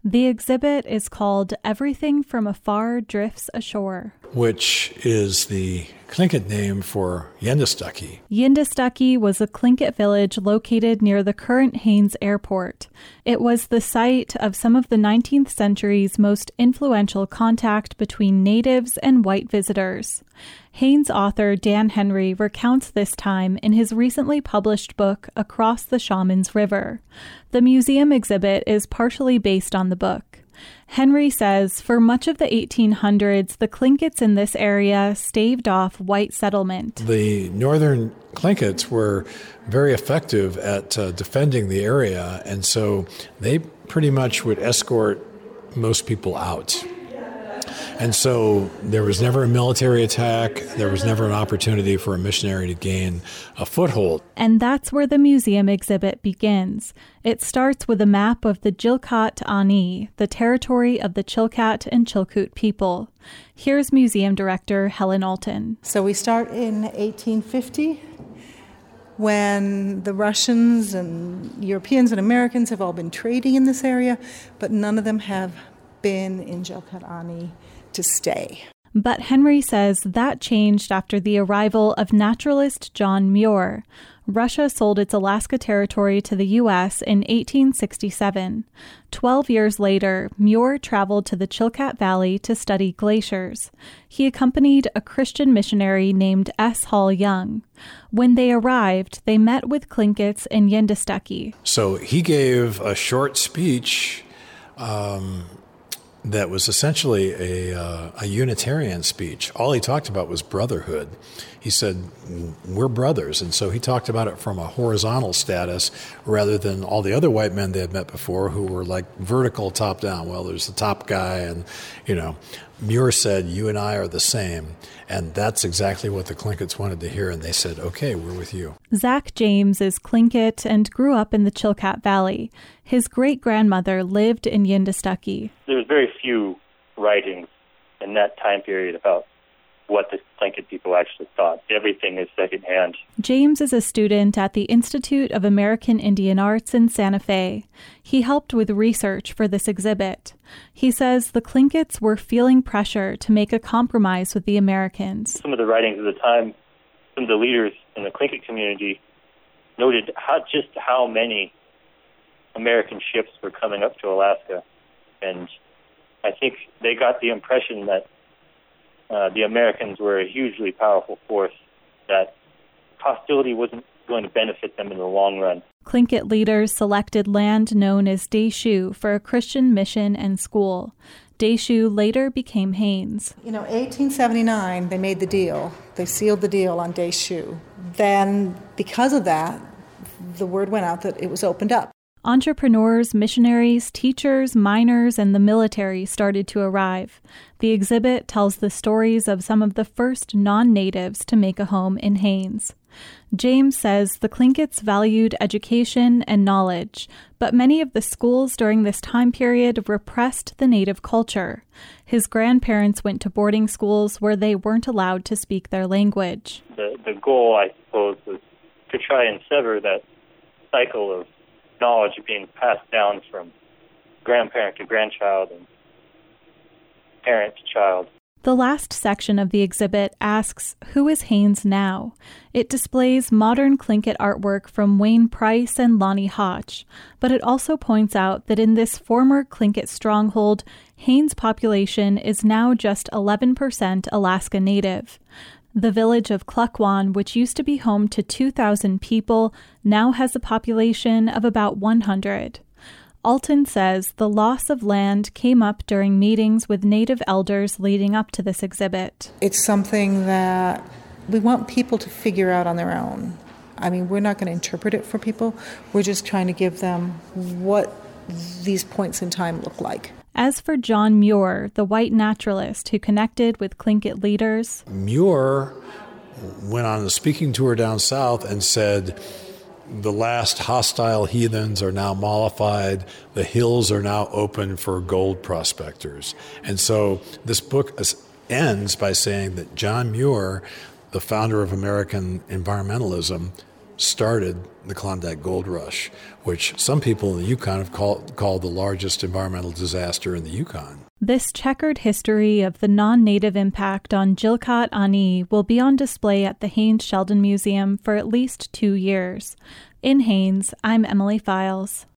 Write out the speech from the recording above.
The exhibit is called Everything from Afar Drifts Ashore, which is the Tlingit name for Yendestucky. Yendestucky was a Tlingit village located near the current Haines Airport. It was the site of some of the 19th century's most influential contact between natives and white visitors. Haines author Dan Henry recounts this time in his recently published book, Across the Shaman's River. The museum exhibit is partially based on the book. Henry says for much of the 1800s, the Tlinkits in this area staved off white settlement. The northern Tlinkits were very effective at defending the area, and so they pretty much would escort most people out. And so there was never a military attack. There was never an opportunity for a missionary to gain a foothold. And that's where the museum exhibit begins. It starts with a map of the Chilkat Ani, the territory of the Chilkat and Chilkoot people. Here's museum director Helen Alton. So we start in 1850, when the Russians and Europeans and Americans have all been trading in this area, but none of them have been in Chilkat Ani to stay. But Henry says that changed after the arrival of naturalist John Muir. Russia sold its Alaska territory to the U.S. in 1867. 12 years later, Muir traveled to the Chilkat Valley to study glaciers. He accompanied a Christian missionary named S. Hall Young. When they arrived, they met with Tlinkits in Yendestucky. So he gave a short speech that was essentially a Unitarian speech. All he talked about was brotherhood. He said, we're brothers. And so he talked about it from a horizontal status rather than all the other white men they had met before who were like vertical, top down. Well, there's the top guy and, Muir said, you and I are the same. And that's exactly what the Tlinkits wanted to hear. And they said, okay, we're with you. Zach James is Tlingit and grew up in the Chilkat Valley. His great-grandmother lived in Yendestucky. There was very few writings in that time period about what the Tlingit people actually thought. Everything is secondhand. James is a student at the Institute of American Indian Arts in Santa Fe. He helped with research for this exhibit. He says the Tlinkits were feeling pressure to make a compromise with the Americans. Some of the writings of the time, some of the leaders in the Tlingit community noted how many American ships were coming up to Alaska. And I think they got the impression that the Americans were a hugely powerful force, that hostility wasn't going to benefit them in the long run. Tlingit leaders selected land known as Deschutes for a Christian mission and school. Deschutes later became Haines. 1879, they made the deal. They sealed the deal on Deschutes. Then, because of that, the word went out that it was opened up. Entrepreneurs, missionaries, teachers, miners, and the military started to arrive. The exhibit tells the stories of some of the first non-natives to make a home in Haines. James says the Tlinkits valued education and knowledge, but many of the schools during this time period repressed the native culture. His grandparents went to boarding schools where they weren't allowed to speak their language. The goal, I suppose, was to try and sever that cycle of knowledge being passed down from grandparent to grandchild and parent to child. The last section of the exhibit asks, who is Haines now? It displays modern Tlingit artwork from Wayne Price and Lonnie Hotch, but it also points out that in this former Tlingit stronghold, Haines' population is now just 11% Alaska Native. The village of Klukwan, which used to be home to 2,000 people, now has a population of about 100. Alton says the loss of land came up during meetings with Native elders leading up to this exhibit. It's something that we want people to figure out on their own. I mean, we're not going to interpret it for people. We're just trying to give them what these points in time look like. As for John Muir, the white naturalist who connected with Tlingit leaders, Muir went on a speaking tour down south and said, the last hostile heathens are now mollified. The hills are now open for gold prospectors. And so this book ends by saying that John Muir, the founder of American environmentalism, started the Klondike Gold Rush, which some people in the Yukon have called the largest environmental disaster in the Yukon. This checkered history of the non-native impact on Chilkat Ani will be on display at the Haines Sheldon Museum for at least 2 years. In Haines, I'm Emily Files.